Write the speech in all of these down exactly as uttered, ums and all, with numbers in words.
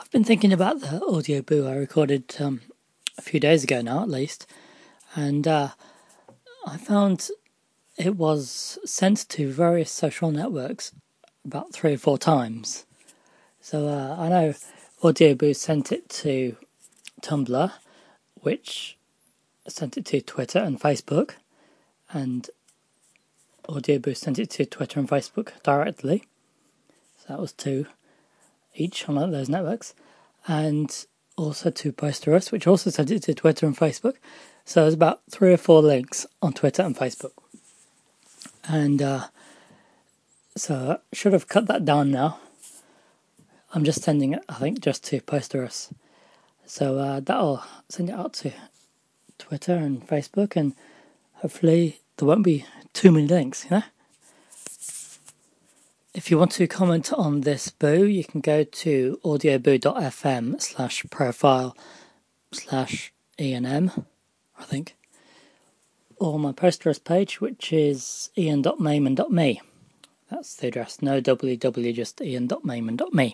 I've been thinking about the audio boo I recorded um, a few days ago now, at least, and uh, I found it was sent to various social networks about three or four times. So uh, I know Audio Boo sent it to Tumblr, which sent it to Twitter and Facebook, and Audio Boo sent it to Twitter and Facebook directly. So that was two each on those networks, and also to Posterous, which also sent it to Twitter and Facebook. So there's about three or four links on Twitter and Facebook. And uh, so I should have cut that down now. I'm just sending it, I think, just to Posterous. So uh, that'll send it out to Twitter and Facebook, and hopefully there won't be too many links, you know? If you want to comment on this boo, you can go to audioboo.fm slash profile slash enm, I think. Or my Posterous page, which is ian dot mayman dot me. That's the address, no www, just ian dot mayman dot me.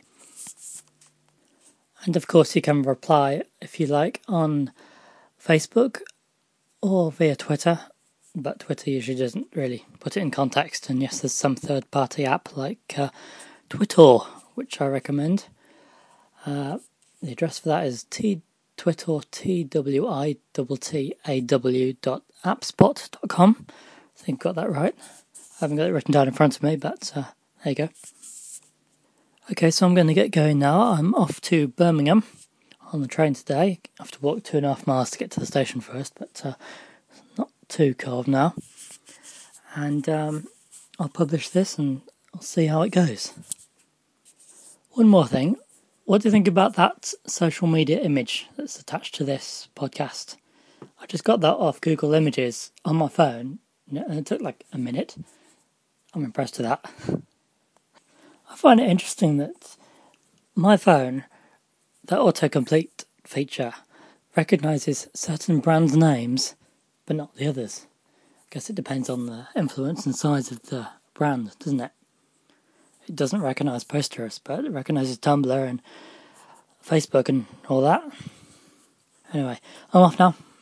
And of course you can reply, if you like, on Facebook or via Twitter. But Twitter usually doesn't really put it in context. And yes, there's some third-party app like uh, Twitter, which I recommend. Uh, the address for that is t twitter t w i t t a w dot appspot dot com. I think I got that right. I haven't got it written down in front of me, but uh, there you go. Okay, so I'm going to get going now. I'm off to Birmingham on the train today. I have to walk two and a half miles to get to the station first, but uh, not too cold now. And um, I'll publish this and I'll see how it goes. One more thing. What do you think about that social media image that's attached to this podcast? I just got that off Google Images on my phone, and it took like a minute. I'm impressed with that. I find it interesting that my phone, the autocomplete feature, recognises certain brand names, but not the others. I guess it depends on the influence and size of the brand, doesn't it? It doesn't recognise Posterous, but it recognises Tumblr and Facebook and all that. Anyway, I'm off now.